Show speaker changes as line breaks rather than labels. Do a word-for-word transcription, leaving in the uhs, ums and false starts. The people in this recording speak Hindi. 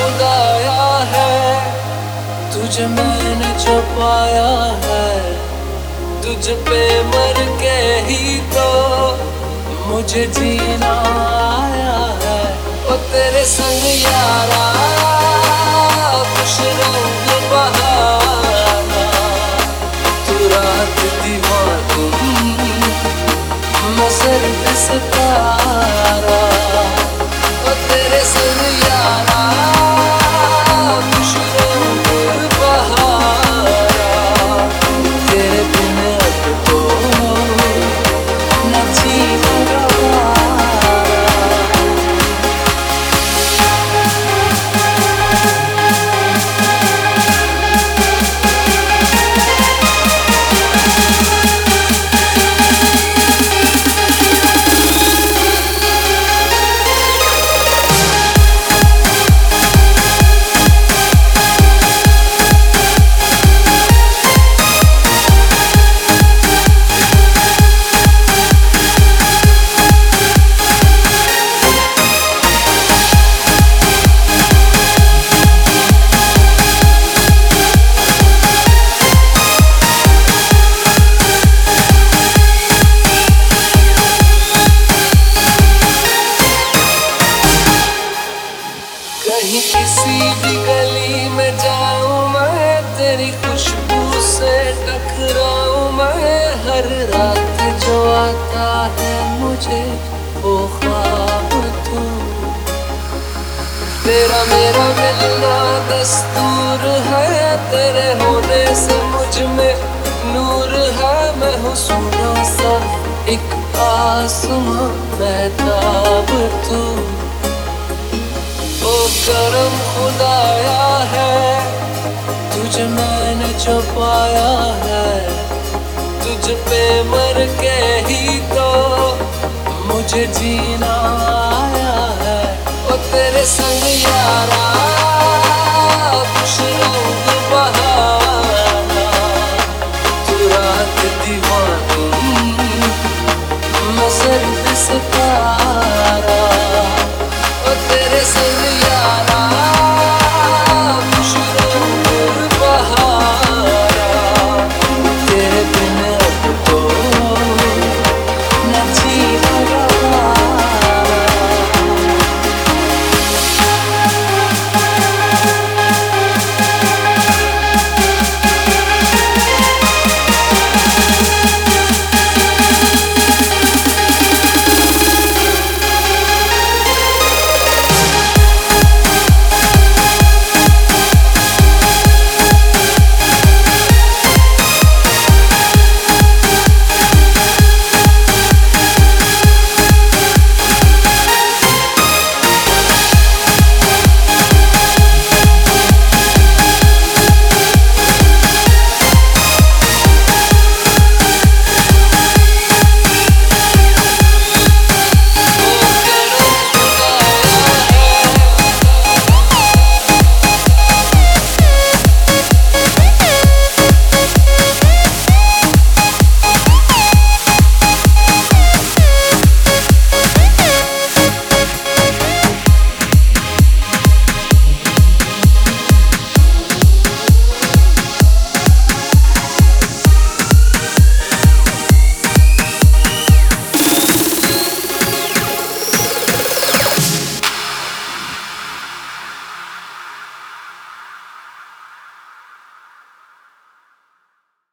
खुदाया है, तुझे मैंने जो पाया है, तुझ पे मर के ही तो मुझे जीना आया है। ओ तेरे संग यारा खुश रंग बहाना, तू रात दीवानी मैं सर्द सितारा। ओ तेरे संग यारा खुश रंग बहारा, तेरे बिन अब तो न जीना गवारा। कहीं किसी भी गली में जाऊं मैं, तेरी खुशबू से टकराऊं मैं। हर रात जो आता है मुझे वो ख्वाब तू, तेरा मेरा मिलना दस्तूर है। तेरे होने से मुझ में नूर है, मैं हूँ सोना सा एक आसमां महताब तू। ओ करम खुदाया है, तुझे मैंने जो पाया है, तुझ पे मर के ही तो मुझे जीना आया है। ओ तेरे संग यारा खुश रहो